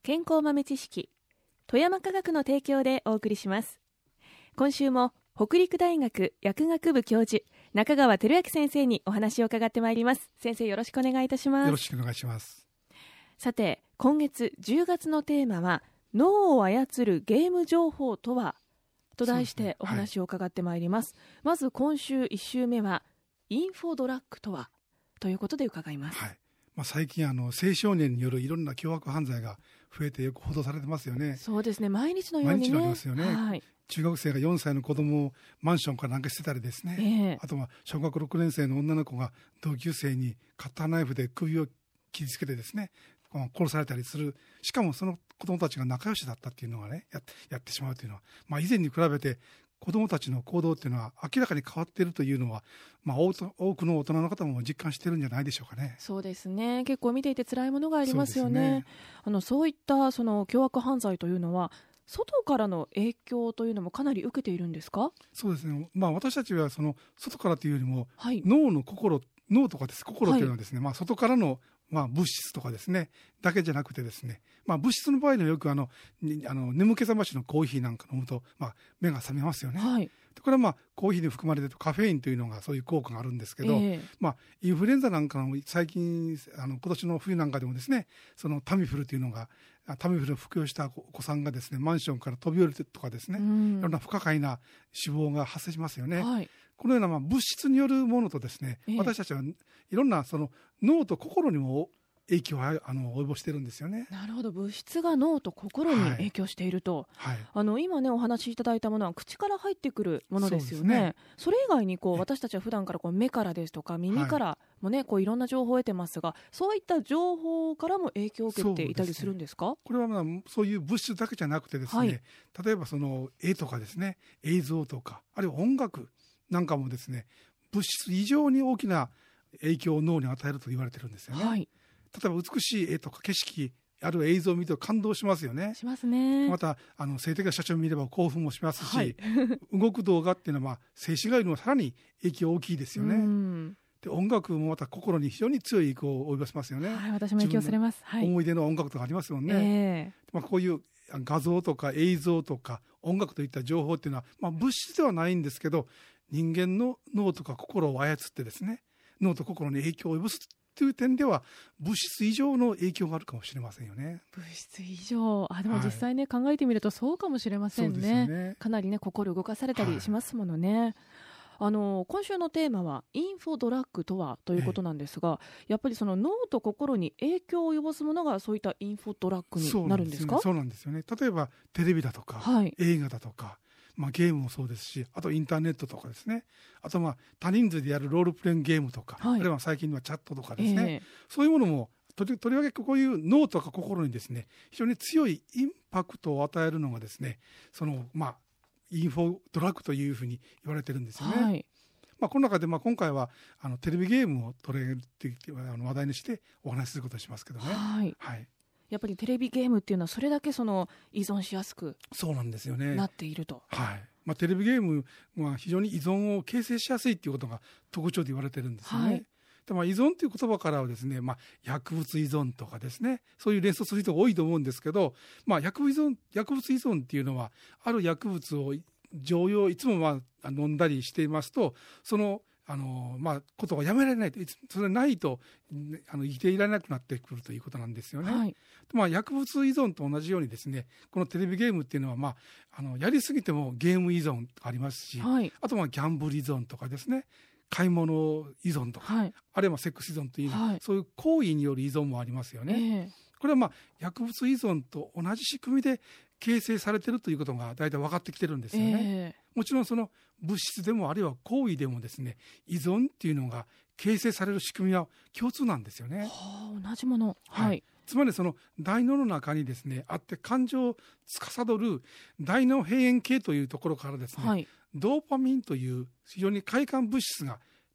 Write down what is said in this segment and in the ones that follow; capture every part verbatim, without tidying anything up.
健康豆知識、富山科学の提供でお送りします。今週も北陸大学薬学部教授中川照明先生にお話を伺ってまいります。先生、よろしくお願いいたします。 よろしくお願いします。 さて、今月じゅうがつのテーマは脳を操るゲーム情報とはと題してお話を伺ってまいります。はい、まず今週いち週目はインフォドラッグとはということで伺います。 はい、まあ、最近あの青少年によるいろんな凶悪犯罪が増えてよく報道されてますよね。 そうですね、毎日のようにね、 毎日ありますよね。はい、中学生がよんさいの子供をマンションからなんかしてたりですね、えー、あとは小学ろくねん生の女の子が同級生にカッターナイフで首を切りつけてですね殺されたりする。しかもその子供たちが仲良しだったっていうのがね や, やってしまうというのは、まあ、以前に比べて子供たちの行動っていうのは明らかに変わっているというのは、まあ、多くの大人の方も実感しているんじゃないでしょうかね。 そうですね、結構見ていて辛いものがありますよね。そうですね、あのそういったその凶悪犯罪というのは外からの影響というのもかなり受けているんですか？ そうですね、まあ、私たちはその外からというよりも、はい、脳の心脳とかです心というのはですね、はい、まあ、外からのまあ、物質とかですねだけじゃなくてですね、まあ、物質の場合にはよくあのあの眠気覚ましのコーヒーなんか飲むと、まあ、目が覚めますよね。はい、これはまあコーヒーに含まれているカフェインというのがそういう効果があるんですけど、えーまあ、インフルエンザなんかの最近あの今年の冬なんかでもですねそのタミフルというのがタミフルを服用したお子さんがですねマンションから飛び降りてとかですね、いろんな不可解な死亡が発生しますよね。はい、このようなまあ物質によるものとですね、えー、私たちはいろんなその脳と心にも影響をあの及ぼしてるんですよね。 なるほど、物質が脳と心に影響していると、はいはい、あの今ねお話しいただいたものは口から入ってくるものですよ ね, そ, ねそれ以外にこう私たちは普段からこう目からですとか耳からもね、はい、こういろんな情報を得てますが、そういった情報からも影響を受けていたりするんですか？ これはまあそういう物質だけじゃなくてですね、はい、例えばその絵とかですね映像とかあるいは音楽なんかもですね物質以上に大きな影響を脳に与えると言われてるんですよね。はい、例えば美しい絵とか景色あるいは映像を見て感動しますよね。 しますね。 またあの性的な写真を見れば興奮もしますし、はい、動く動画っていうのは、まあ、静止画よりもさらに影響大きいですよね。うんで音楽もまた心に非常に強い影響を及ぼしますよね。 はい、私も影響されます。はい、 思い出の音楽とかありますよね。えーまあ、こういう画像とか映像とか音楽といった情報っていうのは、まあ、物質ではないんですけど人間の脳とか心を操ってですね脳と心に影響を及ぼすという点では物質以上の影響があるかもしれませんよね。 物質以上、あでも実際ね、はい、考えてみるとそうかもしれません ね, そうですよね。かなりね心動かされたりしますものね。はい、あの今週のテーマはインフォドラッグとはということなんですが、ええ、やっぱりその脳と心に影響を及ぼすものがそういったインフォドラッグになるんですか？ そうなんですよね。例えばテレビだとか、はい、映画だとか、まあ、ゲームもそうですし、あとインターネットとかですね、あとまあ多人数でやるロールプレインゲームとか、はい、あるいは最近はチャットとかですね、えー、そういうものもとり、とりわけこういう脳とか心にですね非常に強いインパクトを与えるのがですねそのまあインフォドラッグというふうに言われてるんですよね。はい、まあ、この中でまあ今回はあのテレビゲームを取り上げてあの話題にしてお話しすることにしますけどね。はい、はい、 やっぱりテレビゲームっていうのはそれだけその依存しやすくそうなんですよねなっていると。 はい、まあ、テレビゲームは非常に依存を形成しやすいということが特徴で言われてるんですよね。はい、でまあ、依存という言葉からはですね、まあ、薬物依存とかですねそういう連想する人が多いと思うんですけど、まあ、薬物依存、薬物依存っていうのはある薬物を常用いつもまあ飲んだりしていますとそのあのまあ、ことがやめられないとそれがないとあの生きていられなくなってくるということなんですよね。はい、まあ、薬物依存と同じようにですねこのテレビゲームっていうのは、まあ、あのやりすぎてもゲーム依存ありますし、はい、あとまあギャンブル依存とかですね買い物依存とか、はい、あるいはセックス依存という、はい、そういう行為による依存もありますよね。えー、これはまあ薬物依存と同じ仕組みで形成されているということが大体分かってきてるんですよね。えー、もちろんその物質でもあるいは行為でもですね依存っていうのが形成される仕組みは共通なんですよね。 はあ、同じもの、はいはい、 つまりその大脳の中にですねあって感情を司る大脳辺縁系というところからですね、はい、ドーパミンという非常に快感物質が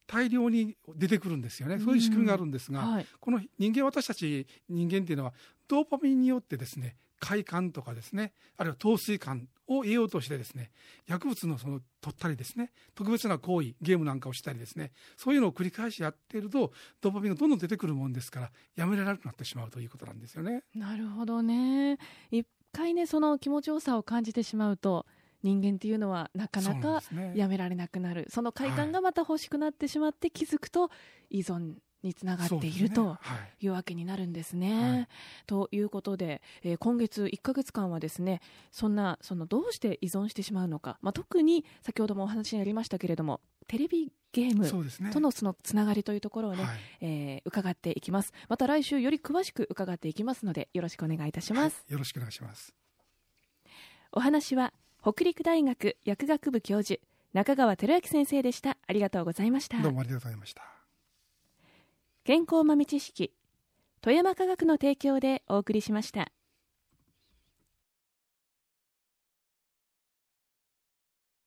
大量に出てくるんですよね。そういう仕組みがあるんですが、はい、この人間、私たち人間っていうのはドーパミンによってですね、快感とかですね、あるいは陶酔感を得ようとしてですね、薬物のその取ったりですね、特別な行為、ゲームなんかをしたりですね、そういうのを繰り返しやっているとドーパミンがどんどん出てくるもんですから、やめられなくなってしまうということなんですよね。 なるほどね。一回ね、その気持ちよさを感じてしまうと、人間っていうのはなかなかやめられなくなる。 そ, その快感がまた欲しくなってしまって、気づくと依存につながっている、ね、というわけになるんですね、はい、ということで、えー、今月いっかげつかんはですね、そんなそのどうして依存してしまうのか、まあ、特に先ほどもお話にありましたけれども、テレビゲームとのそのつながりというところをね、はい、えー、伺っていきます。また来週より詳しく伺っていきますので、よろしくお願いいたします、 はい、よろしくお願いします。 お話は北陸大学薬学部教授、中川輝明先生でした。ありがとうございました。 どうもありがとうございました。 健康豆知識、富山科学の提供でお送りしました。